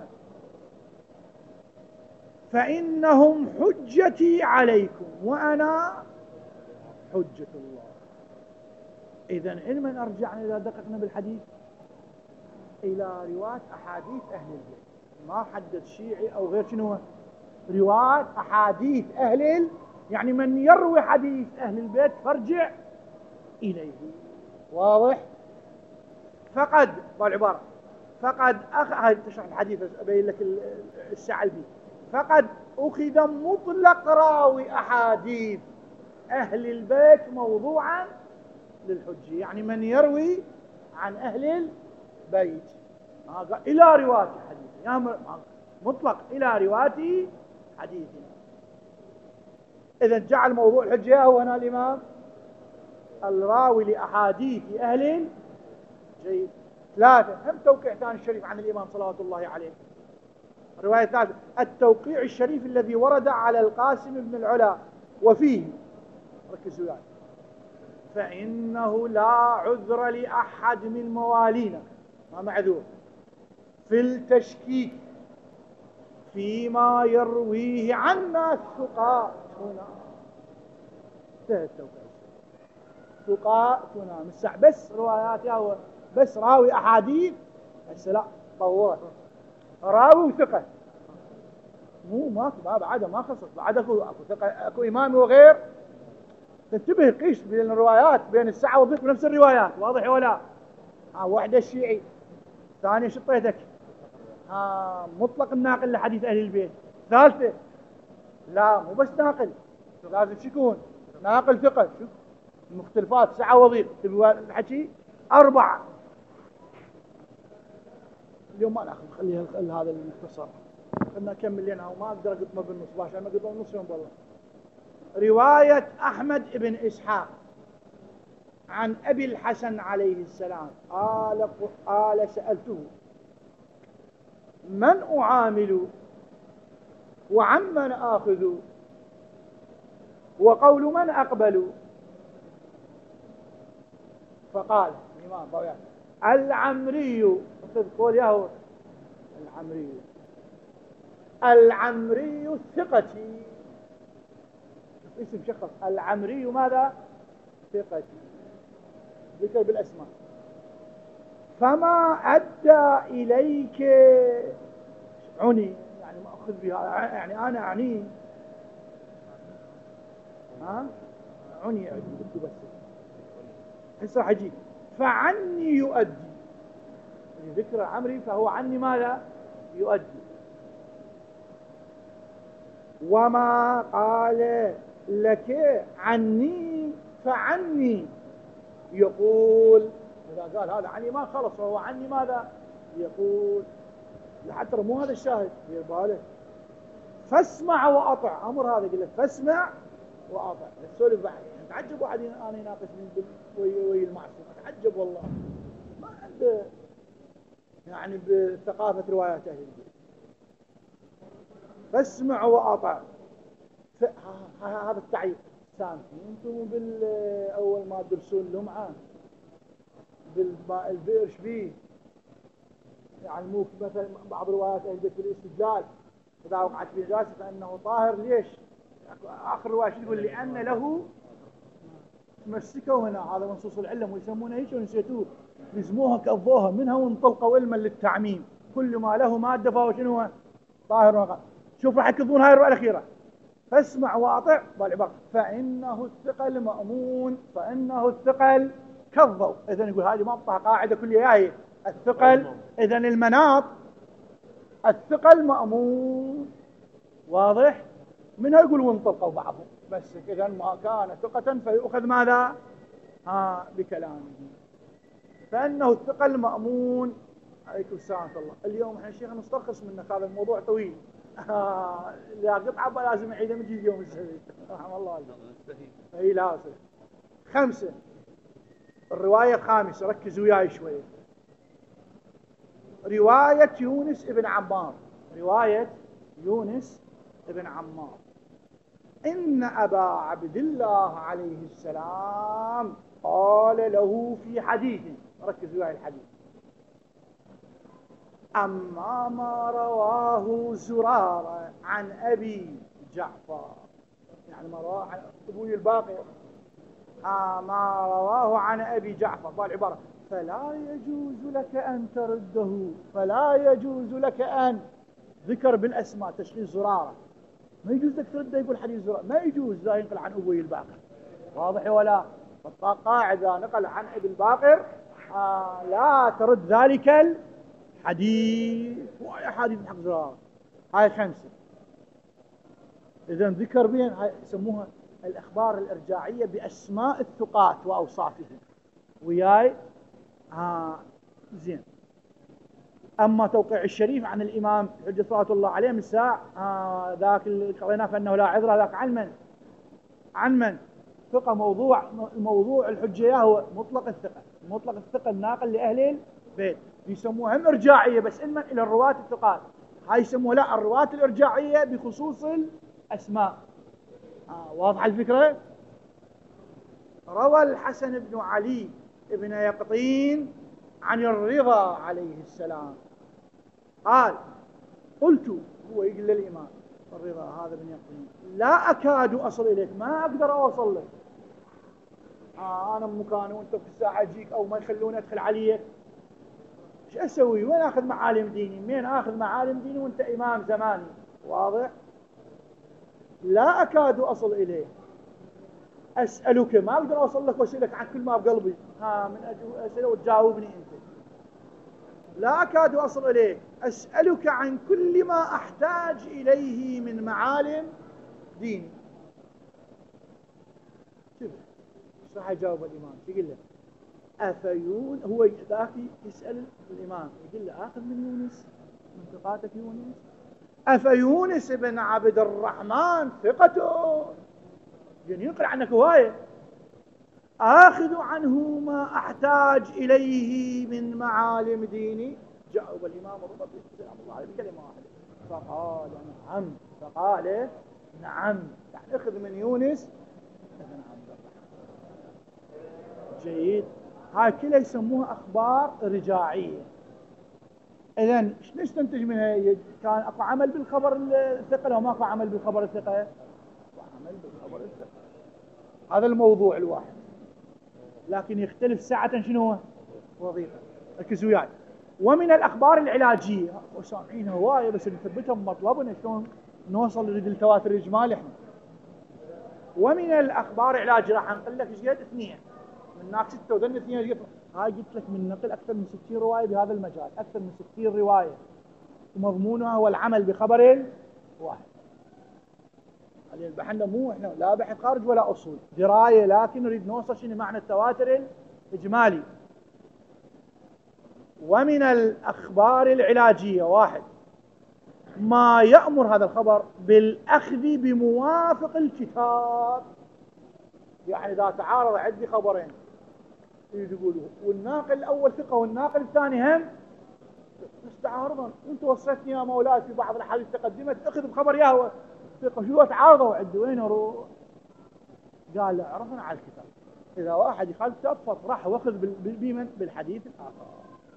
فإنهم حجتي عليكم وأنا حجة الله. إذن علما أرجعنا إذا دققنا بالحديث إلى رواة أحاديث أهل البيت، ما حدد شيعي أو غير، شنو رواة أحاديث أهل يعني من يروي حديث أهل البيت فارجع إليه، واضح؟ فقد بالعبارة فقد هاي تشرح الحديث أبين لك السعلبي. فقد أخذ مطلق راوي أحاديث أهل البيت موضوعا للحجة، يعني من يروي عن أهل البيت إلى رواة حديث، يعني مطلق إلى رواة حديثنا. إذا جعل موضوع الحجة هو هنا الإمام الراوي لأحاديث أهل جيد. ثلاثة، هم توقيع ثاني الشريف عن الإمام صلوات الله عليه. رواية ثالثة، التوقيع الشريف الذي ورد على القاسم بن العلا، وفيه ركزوا يعني فإنه لا عذر لأحد من موالينا، ما معذور، في التشكيك فيما يرويه عنا الثقات هنا. انتهى التوقيع ثقات هنا مسع بس روايات، هو بس راوي أحاديث بس، لا طورت راوي وثقة، مو ما بعد ما خصص، بعد اكو ثقة، اكو إمامي وغير. تنتبه قيس بين الروايات، بين السعة والضيق بنفس الروايات، واضح ولا؟ واحدة الشيعي، ثانية شطيتك مطلق الناقل لحديث أهل البيت، ثالثة لا مو بس ناقل، لازم شكون ناقل ثقة. شوف المختلفات سعة وضيق تبي الحكي. أربعة، اليوم ما ناخذ، خليها هذا المختصر، خلنا نكمل لنا وما اقدر اقطمه بالنص عشان ما اقطمه بالنص يوم بالله. رواية أحمد بن إسحاق عن أبي الحسن عليه السلام قال سألته من أعامل وعمن آخذ وقول من أقبل؟ فقال الإمام ضويان العمري، تقول ياهو العمري الثقتي، اسم شخص العمري ماذا؟ ثقتي، ذكر بالأسماء. فما أدى إليك عني، يعني ما أخذ بها، يعني أنا أعني عني بس هسه حجي فعني يؤدي، يعني ذكر عمري فهو عني ماذا؟ يؤدي. وما قال لك عني فعني، يقول إذا قال هذا عني ما خلص، وهو عني ماذا يقول؟ حتى مو هذا الشاهد في باله. فاسمع وأطع، أمر هذا يقول لك فاسمع وأطع. السولف بعد تعجب واحد أنا يناقشني ويا المعصوم، أتعجب والله ما عنده يعني بثقافة روايات أهل البيت. فاسمع وأطع، هذا التعيين سامحين انتم بالاول ما تدرسون اللمعه بالبئر شبيه يعلموك مثلا بعض روايات اهل البيت بالاستدلال اذا وقعت في نجاسه فانه طاهر. ليش؟ اخر روايه شو تقول؟ لان له مسكوا هنا، هذا منصوص العلم ويسمونه هيك ونسيتوه، لزموها كفوها منها وانطلقوا علما للتعميم، كل ما له ماده فهو شنو؟ طاهر وغير. شوف راح يكذبون هاي الروايه الاخيره، فاسمع واطع بالعبارة فإنه الثقل مأمون، فإنه الثقل كالضوء. إذن يقول هذه منطقة قاعدة كلية هي الثقل، إذن المناط الثقل مأمون، واضح؟ منها يقول وانطلقوا بعضهم بس. إذن ما كان ثقة فيؤخذ ماذا؟ بكلامه. فإنه الثقل مأمون. عليكم السلام الله. اليوم احنا شيخ نسترخص منك، هذا الموضوع طويل. لا قطعة لازم أعيدها من جديد يوم السبت رحمه الله. اي لازم. 5 الرواية الخامسة، ركزوا وياي شوية. رواية يونس ابن عمار، رواية يونس ابن عمار. إن أبا عبد الله عليه السلام قال له في حديث، ركزوا وياي الحديث، أما ما رواه زرارة عن أبي جعفر، يعني ما رواه عن أبوي الباقر، ما رواه عن أبي جعفر بالعبارة، فلا يجوز لك أن ترده، فلا يجوز لك أن ذكر بالأسماء تشخيص زرارة، ما يجوز لك ترده. يقول حديث زرارة ما يجوز، لا ينقل عن أبوي الباقر، واضح ولا؟ فالقاعدة نقل عن أبي الباقر لا ترد ذلك حديث وأحاديث حق زرارة. هاي 5. إذن ذكر بين هاي يسموها الأخبار الإرجاعية بأسماء الثقات وأوصافهم وياي. زين. أما توقيع الشريف عن الإمام حجة صلاة الله عليه من ساعة ذاك اللي قريناه فإنه لا عذر، ذاك عن من؟ عن من؟ ثقة موضوع الحجة هو مطلق الثقة، مطلق الثقة الناقل لأهل البيت، يسموها هم إرجاعية بس إنما إلى الرواة الثقات. هاي يسموها لا الرواة الإرجاعية بخصوص الأسماء. واضح الفكرة؟ روى الحسن بن علي ابن يقطين عن الرضا عليه السلام قال قلت، هو يقول للإمام الرضا هذا بن يقطين، لا أكاد أصل إليك، ما أقدر أوصل لك، أنا بمكان وأنت في الساعة أجيك أو ما يخلوني أدخل عليك، ايش اسوي؟ وين اخذ معالم ديني؟ منين اخذ معالم ديني وانت امام زماني؟ واضح؟ لا اكاد اصل اليه، اسالك، ما اقدر اوصل لك واسالك عن كل ما بقلبي، من اسئله وتجاوبني انت. لا اكاد اصل اليه، اسالك عن كل ما احتاج اليه من معالم ديني. شوف ايش راح يجاوب الامام؟ يقول له أفيون، هو ذاك يسأل الإمام يقول له آخذ من يونس، من ثقاتك يونس؟ أفيونس بن عبد الرحمن ثقته، يعني ينقل عنك هواية، آخذ عنه ما أحتاج إليه من معالم ديني. جاوب الإمام الرضا سلام الله عليه بكلمة واحدة، فقال نعم، فقال نعم، يعني اخذ من يونس بن عبد الرحمن. جيد. هاي كلها يسموها أخبار رجاعية. إذن ايش نستنتج منها؟ كان أكو عمل بالخبر الثقة لو ما أكو عمل بالخبر الثقة؟ وعمل بالخبر الثقة، هذا الموضوع الواحد، لكن يختلف ساعة شنو هو؟ وظيفة. ركزوا وياي. ومن الأخبار العلاجية، وسامعين هواية بس نثبتها بمطلبنا شلون نوصل للتواتر الإجمالي احنا. ومن الأخبار العلاجية راح نقول لك ايش قد 2 من هناك 6 وذن 2. هاي قلت لك من نقل أكثر من 60 رواية بهذا المجال، أكثر من 60 رواية مضمونها هو العمل بخبر واحد. احنا مو احنا لا بحث خارج ولا اصول درايه، لكن نريد نوصل شنو معنى التواتر الاجمالي. ومن الاخبار العلاجيه واحد ما يأمر هذا الخبر بالأخذ بموافق الكتاب. يعني إذا تعارض عندي خبرين يقولوا والناقل الأول ثقة والناقل الثاني هم بس تعارضا، وانت وصيتني يا مولاي في بعض الأحاديث تقدمت اخذ بخبر يهوى ثقة، شو تعارضوا عندي وين اروح؟ قال لا عرفنا على الكتاب، إذا واحد يخالف الكتاب فراح واخذ بالحديث الآخر.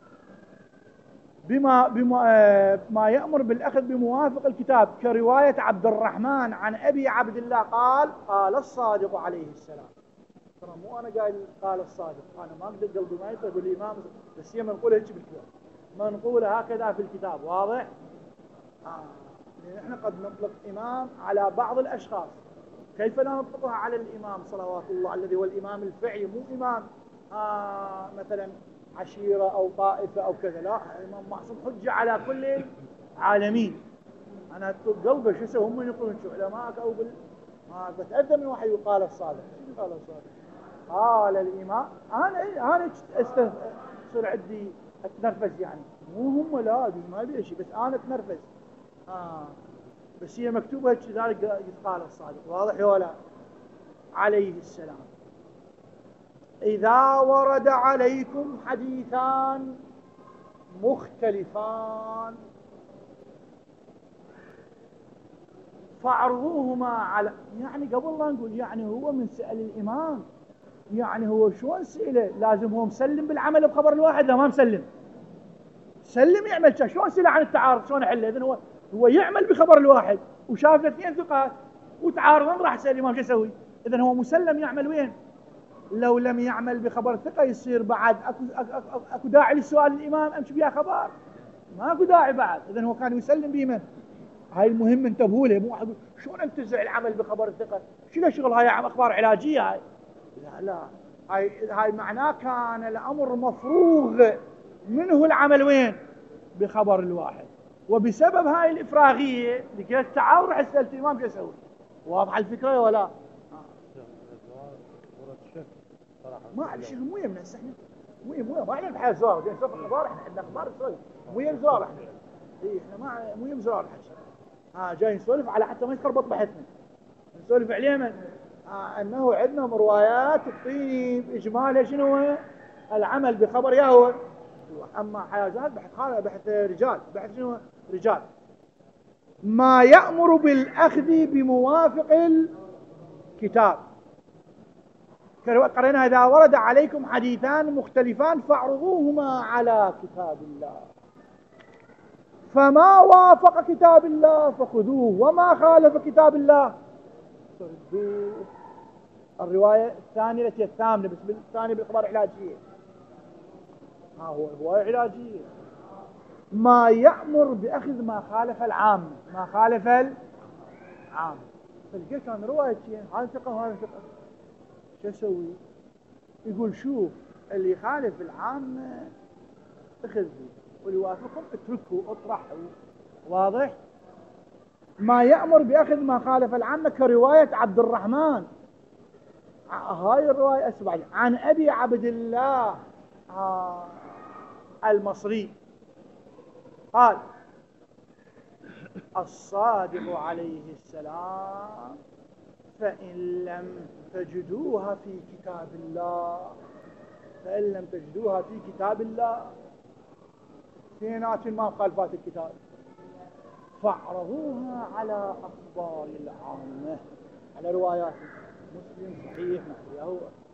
ما يأمر بالأخذ بموافق الكتاب كرواية عبد الرحمن عن أبي عبد الله قال الصادق عليه السلام. ترى مو أنا قال الصادق، أنا ما أقدر قلبي ما يقول الإمام، بس هي منقولة هيك بالكتاب، منقولة هكذا في الكتاب واضح. لأن احنا قد نطلق إمام على بعض الأشخاص، كيف لا نطلقها على الإمام صلوات الله الذي هو الإمام الفعلي، مو إمام مثلا عشيرة أو طائفة أو كذا، لا، الإمام معصوم حجة على كل العالمين. أنا قلبي شو يسوي هم يقولون شو علماءك أو ما بتأذى من واحد يقال الصادق. شو قال الصادق؟ قال الإمام أنا يصير عندي أتنرفز، يعني مو هم لا ما بي شيء، بس أنا أتنرفز بس هي مكتوبة كذلك قال الصادق، واضح ولا؟ عليه السلام. إذا ورد عليكم حديثان مختلفان فاعرضوهما على، يعني قبل لا نقول يعني هو من سأل الإمام، يعني هو شلون سئله؟ لازم هو مسلم بالعمل بخبر الواحد؟ لا ما مسلم، سلم يعمل شلون سئله عن التعارض شلون يحله؟ إذن هو يعمل بخبر الواحد وشاف اثنين ثقات وتعارضا راح يسأل الإمام شو يسوي؟ إذن هو مسلم يعمل وين؟ لو لم يعمل بخبر ثقة يصير بعد أكو داعي للسؤال الإمام أمشي بها خبر؟ ما أكو داعي بعد. إذن هو كان يسلم بمن؟ هاي المهم انتبهوا له، مو واحد شلون انتزع العمل بخبر الثقة؟ شنو شغل هاي أخبار علاجية هاي؟ لا هاي معناه كان الأمر مفروغ منه العمل وين؟ بخبر الواحد. وبسبب هاي الإفراغية لكي التعاون راح يسأل الإمام شو يسوي؟ واضحة الفكرة ولا؟ ما على شيء مو يمنا احنا مو ما علينا بحال زوار، زين نشوف الاخبار، احنا عندنا اخبار شوي مو يم زوار احنا احنا ما مو يم زوار الحكي جاي نسولف على حتى ما يتربط بحثنا، نسولف عليه من انه عندنا روايات تطيب اجمالها شنو هو العمل بخبر يهوى. اما حيازات بحث رجال، بحث شنو رجال. ما يأمر بالأخذ بموافق الكتاب قرينا إذا ورد عليكم حديثان مختلفان فاعرضوهما على كتاب الله، فما وافق كتاب الله فخذوه وما خالف كتاب الله فردوه. الرواية الثانية التي الثامنة بس الثانية بالأخبار العلاجية، هو رواية علاجية. ما يأمر بأخذ ما خالف العام، ما خالف العام. فالجيش كان رواية هذا ثقة وهذا ثقة، شو يسوي؟ يقول شوف اللي يخالف العام اخذه واللي يوافقكم اتركه اطرحه، واضح؟ ما يأمر بأخذ ما خالف العامة كرواية عبد الرحمن، هاي الرواية أسبع عن أبي عبد الله المصري قال الصادق عليه السلام فإن لم تجدوها في كتاب الله، فإن لم تجدوها في كتاب الله اثنينات ما مخالفات الكتاب فاعرضوها على أخبار العامة، على روايات مسلم صحيح هو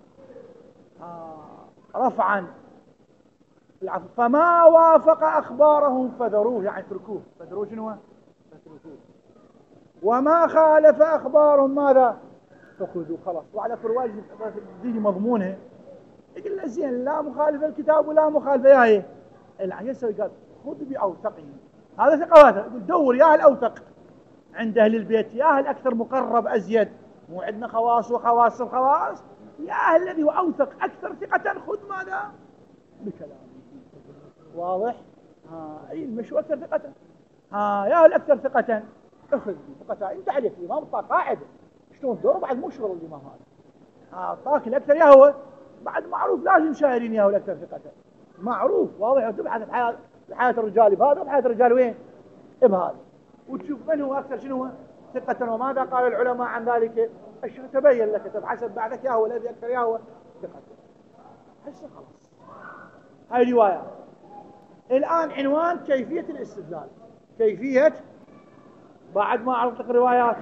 رفعا العفو. فما وافق أخبارهم فذروه، يعني اتركوه. فذروه شنو؟ فتركوه. وما خالف أخبارهم ماذا؟ فخذوا. خلاص. وعلى فرواج دي مضمونها يقول له زين لا مخالف الكتاب ولا مخالف اياه العين يسوي قال خذ بأوثقه، هذا ثقة يقول دور يا الأوثق عند أهل البيت، يا أهل أكثر مقرب أزيد، مو عندنا خواص وخواص الخواص، يا أهل الذي هو أوثق أكثر ثقة خذ ماذا؟ بكلامه. واضح؟ أي المشي أكثر ثقة يا الأكثر ثقة أخذ ثقة. أنت عليك الإمام أعطاك قاعدة شلون دوره بعد مو شغل الإمام هذا. أعطاك الأكثر يا هو بعد معروف لازم شاهدين يا هو الأكثر ثقة معروف واضح. وتبحث بحياة الرجال بهذا وبحياة الرجال وين بهذا وتشوف من هو أكثر شنو هو ثقة. وماذا قال العلماء عن ذلك الشيء تبين لك تبحث بعدك يا هو الذي أكثر يا هو ثقة. هسه خلاص هاي رواية. الآن عنوان كيفية الاستدلال. كيفية بعد ما عرضت لك الروايات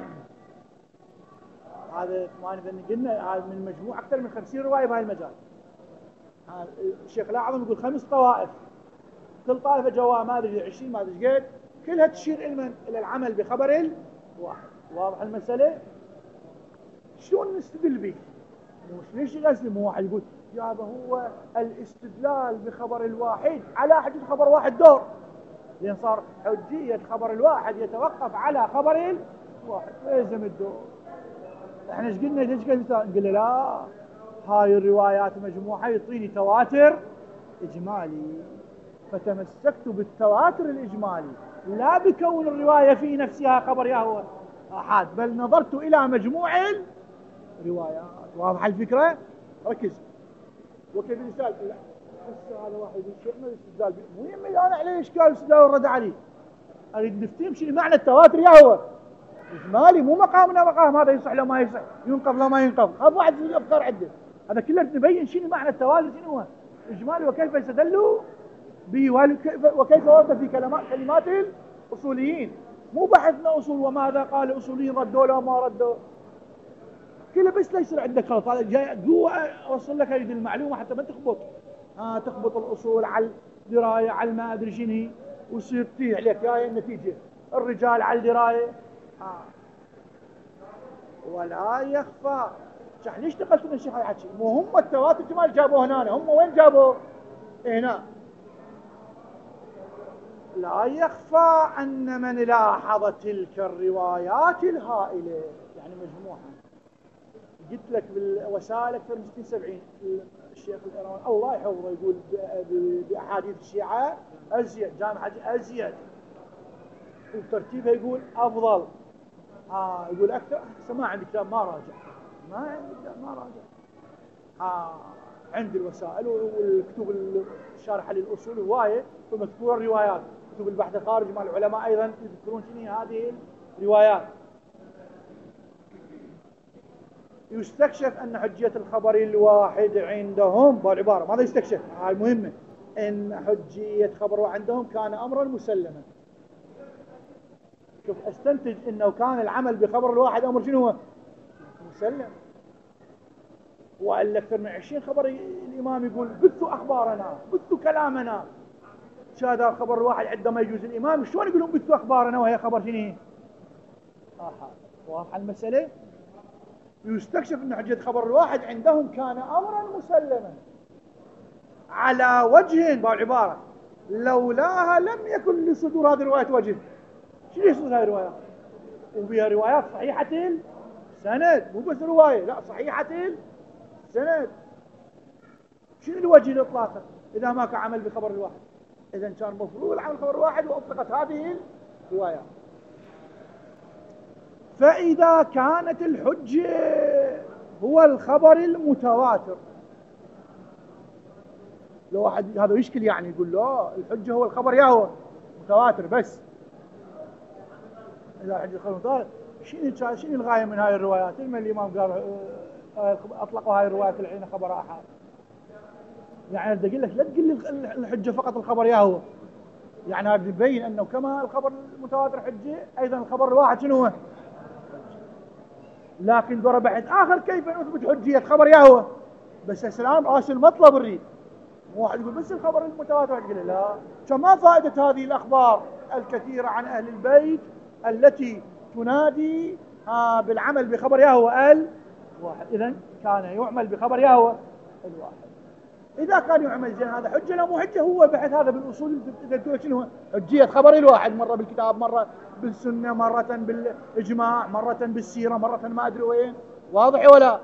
هذا ما قلنا هذا من مجموع أكثر من 50 رواية بهاي المجال. الشيخ الأعظم يقول 5 طوائف كل طائفة جوا ما أدري 20 ما أدري قد كلها تشير إلى العمل بخبر الواحد. واضح المسألة؟ شلون نستدل به؟ مش ليش الأسلم واحد يقول يا هو الاستدلال بخبر الواحد على حجة خبر واحد دور لأن صار حجية خبر الواحد يتوقف على خبر الواحد لازم الدور. احنا ايش قلنا ليش قلنا لا هاي الروايات مجموعة يعطيني تواتر إجمالي فتمسكت بالتواتر الإجمالي لا بكون الرواية في نفسها خبر يهوى أحد بل نظرت إلى مجموع الروايات. واضح الفكرة؟ ركز. وكيف الإنسان لا هسه هذا واحد يشيخنا الاستدلال مو يمي أنا عليه إشكال الاستدلال والرد عليه. أريد نفتهم شنو معنى التواتر يهوى إجمالي مو مقامنا مقام هذا يصح لو ما يصح ينقض لو ما ينقض. هذا واحد في أفكار عدة هذا كله نبين شنو معنى التواتر شنو هو إجمالي وكيف يستدلوا به وكيف ورد في كلمات الأصوليين. مو بحثنا أصول وماذا قال الأصوليين ردوا له ما ردوا كله بس لا يصير عندك غلط. هذا جاي جوا أوصل لك هذه المعلومة حتى ما تخبط تخبط الأصول على الدراية على ما أدري شنو ويصير تطيع عليك يا النتيجة الرجال على الدراية ولا يخفى. ليش نقلت من الشيخ هذا الحكي؟ مو هم التواتر جمال جابوه هنا هم وين جابوه؟ هنا. لا يخفى أن من لاحظ تلك الروايات الهائلة يعني مجموعة قلت لك بالوسائل أكثر من 60-70 الشيخ الإيراني الله يحفظه يقول بأحاديث الشيعة أزيد جامع أزيد وترتيبها يقول أفضل يقول أكثر. ما عندي كتاب ما راجع ما عندي كتاب ما راجع عندي الوسائل والكتب الشارحة للأصول هواية ومذكورة الروايات كتب البحث الخارجي مع العلماء أيضا يذكرون شنو هذه الروايات. يستكشف أن حجية الخبر الواحد عندهم بالعبارة ماذا يستكشف؟ هاي مهمة أن حجية خبر عندهم كان أمرا مسلما. شوف استنتج أنه كان العمل بخبر الواحد أمر شنو هو؟ مسلم. وإلا أكثر من 20 خبر الإمام يقول بثوا أخبارنا بثوا كلامنا. شاهد الخبر الواحد عندما يجوز الإمام شلون يقولون بثوا أخبارنا وهي خبر شنو؟ واضح المسألة؟ يستكشف أن حجية خبر الواحد عندهم كان أمرا مسلما على وجه بالعبارة لولاها لم يكن لصدور هذه الرواية وجه. شنو يصدر هذه الروايات؟ وبها روايات صحيحة السند مو بس رواية لا صحيحة السند. شنو الوجه الإطلاق إذا ما كان عمل بخبر الواحد؟ إذا كان مفروض العمل بخبر الواحد وأطلقت هذه الروايات. فإذا كانت الحجة هو الخبر المتواتر لو واحد هذا يشكل يعني يقول له الحجة هو الخبر يا هو متواتر بس. إذا الحجة الخبر متواتر شنو الغاية من هاي الروايات؟ لما الإمام قال أطلقوا هاي الروايات الحين خبر أحد يعني بدي أقول لك لا تقول لي الحجة فقط الخبر يا هو يعني هذا يبين أنه كما الخبر المتواتر حجة أيضا الخبر الواحد شنو هو. لكن دور بحث آخر كيف نثبت حجية خبر يهوى بس السلام راس المطلب الريد. واحد يقول بس الخبر المتواتر يقول لا فما فائدة هذه الأخبار الكثيرة عن أهل البيت التي تنادي بالعمل بخبر يهوى الواحد. إذن كان يعمل بخبر يهوى الواحد. إذا كان يعمل زين هذا حجة لا مو حجة هو بحث هذا بالأصول إذا تقول شنو حجية خبر الواحد مرة بالكتاب مرة بالسنة مرة بالإجماع مرة بالسيرة مرة ما أدري وين. واضح ولا؟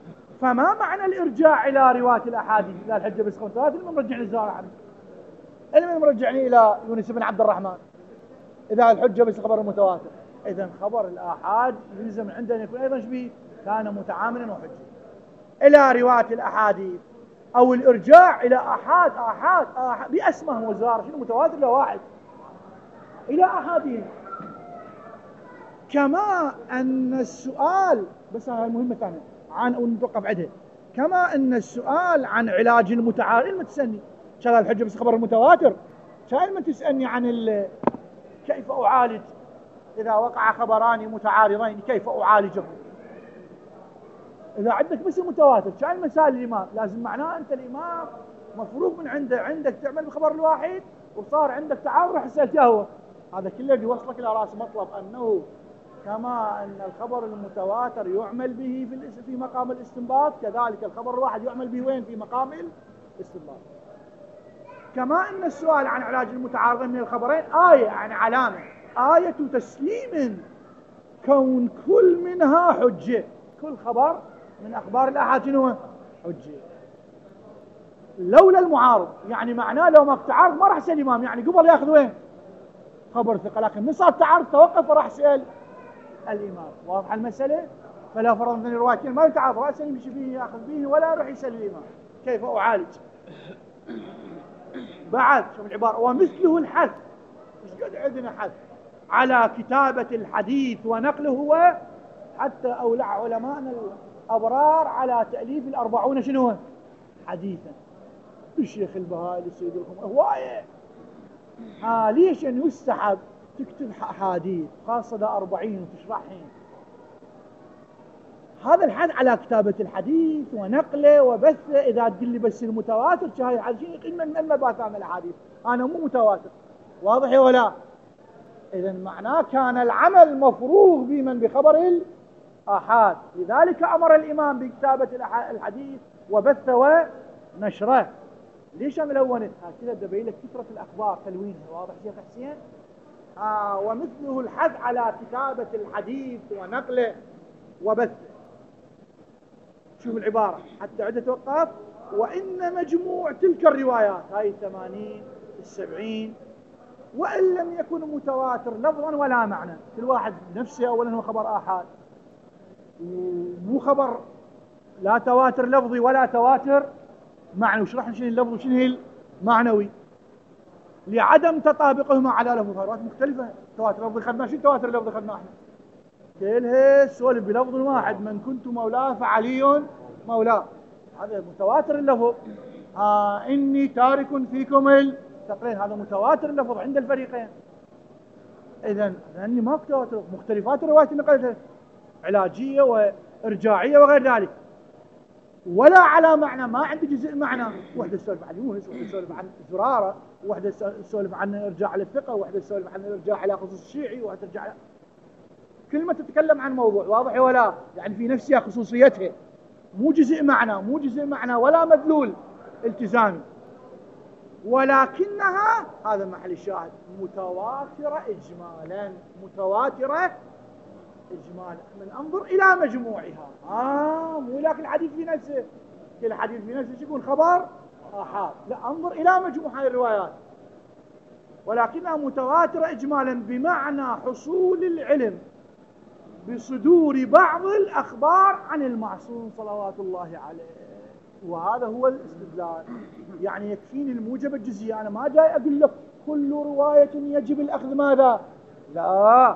فما معنى الإرجاع إلى رواية الأحاديث إذا الحجة بس 5 من رجع للزارع المن مرجعني إلى يونس بن عبد الرحمن إذا الحجة بس خبر المتواتر. إذن خبر الآحاد يلزم عنده أن يكون أيضا شبيه كان متعاملا وحجة. إلى رواية الأحاديث أو الإرجاع إلى أحاد بأسمه وزار، شنو متواتر له واحد إلى أحادين. كما أن السؤال، بس هاي مهمة ثانية عن ونتوقف عندها، كما أن السؤال عن علاج المتعارض ما تسألني شغل الحجة بس خبر المتواتر، شايل ما تسألني عن كيف أعالج إذا وقع خبران متعارضين، كيف أعالجهم؟ إذا عندك بس المتواتر شايل مسائل الإمام، لازم معناه أنت الإمام مفروض من عندك تعمل بخبر الواحد وصار عندك تعارض راح سألته هو. هذا كله بيوصلك إلى رأس مطلب أنه كما أن الخبر المتواتر يعمل به في مقام الاستنباط، كذلك الخبر الواحد يعمل به وين؟ في مقام الاستنباط. كما أن السؤال عن علاج المتعارضين من الخبرين آية، يعني علامة، آية تسليم كون كل منها حجة، كل خبر من أخبار الآحاد شنو حجة لولا المعارض. يعني معناه لو ما تعارض ما راح يسأل الإمام، يعني قبل ياخذ وين؟ خبر ثقة، لكن من صار تعارض توقف وراح يسأل الإمام. واضح المسألة؟ فلا فرض من الروايتين ما يتعارض رأسا يمشي فيه ياخذ به ولا يروح يسأل الإمام كيف أعالج. بعد شوف العبارة ومثله الحث، مش قد عندنا حث على كتابة الحديث ونقله، هو حتى أولع علماءنا الأبرار على تأليف 40 شنو حديثا. الشيخ البهائي السيد لكم هواية ليش أن يستحب تكتب حديث خاصة ده 40 وتشرحين؟ هذا الحد على كتابة الحديث ونقله وبثه. إذا تقول لي بس المتواتر شهاية الحديث قلنا من المباث عن الحديث أنا مو متواتر، واضح ولا؟ إذا معناه كان العمل مفروغ بمن بخبر الآحاد، لذلك أمر الإمام بكتابة الحديث وبثه ونشره. ليش ملونت؟ هكذا دبي لك كثرة الأخبار تلوينها، واضح شيخ حسين؟ ومثله الحث على كتابة الحديث ونقله وبثه. شوف العبارة حتى عدة توقف. وإن مجموع تلك الروايات هاي 80 70 وإن لم يكن متواتر لفظا ولا معنى، كل واحد نفسه أولا هو خبر آحاد، مو خبر لا تواتر لفظي ولا تواتر معنوي. وشرحنا شنو اللفظ وشنو المعنوي لعدم تطابقهما على لفظات مختلفة. تواتر لفظي خدناه، شنو تواتر لفظي خدناه احنا؟ كلها سولف بلفظ واحد، من كنت مولاه فعلي مولاه، هذا متواتر اللفظ. إني تارك فيكم الثقلين، هذا متواتر اللفظ عند الفريقين. إذن لأني ما تواتر، مختلفات الروايات اللي نقلتها علاجية وإرجاعية وغير ذلك، ولا على معنى، ما عندي جزء معنى. وحده تسولف عن يونس، وحده تسولف عن زرارة، وحده تسولف عن إرجاع على الثقة، وحده تسولف عن إرجاع على خصوص الشيعي، وحده ترجع على كلمة تتكلم عن موضوع، واضح ولا؟ يعني في نفسها خصوصيتها، مو جزء معنى ولا مدلول التزامي، ولكنها هذا محل الشاهد متواترة إجمالا، متواترة إجمالا. من أنظر إلى مجموعها، مو لكن الحديث في نفسه، كل حديث في نفسه يكون خبر آحاد، لا، أنظر إلى مجموع هذه الروايات، ولكنها متواترة إجمالا بمعنى حصول العلم بصدور بعض الأخبار عن المعصوم صلوات الله عليه. وهذا هو الاستدلال. يعني يكفيني الموجب الجزئي، أنا ما جاي أقول لك كل رواية يجب الأخذ ماذا، لا،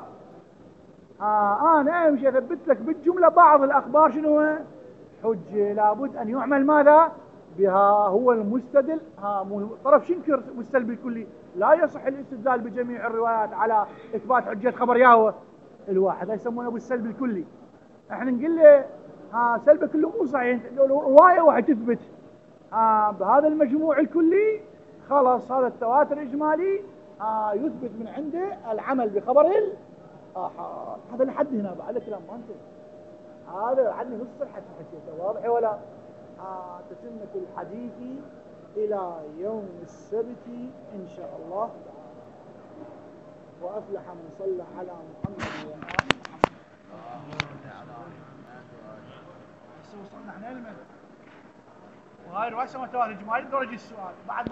أنا أمشي أثبت لك بالجملة بعض الأخبار شنو حجة، لابد أن يعمل ماذا بها. هو المستدل طرف شنكر والسلب الكلي، لا يصح الاستدلال بجميع الروايات على إثبات حجة خبر ياهو الواحد، يسمونه بالسلب الكلي. احنا نقول له سلب كله مو صحيح، رواية واحد تثبت بهذا المجموع الكلي، خلاص هذا التواتر إجمالي يثبت من عنده العمل بخبر الآحاد. هذا لحد هنا بعد كلام ما انتهى، هذا لحد نص الحديث حكيته، واضح ولا؟ تتمة الحديث إلى يوم السبت إن شاء الله تعالى. وأفلح من صلى على محمد وآل محمد. وصلنا احنا وهاي الرواية متواتر إجمالي بدرجة السؤال بعد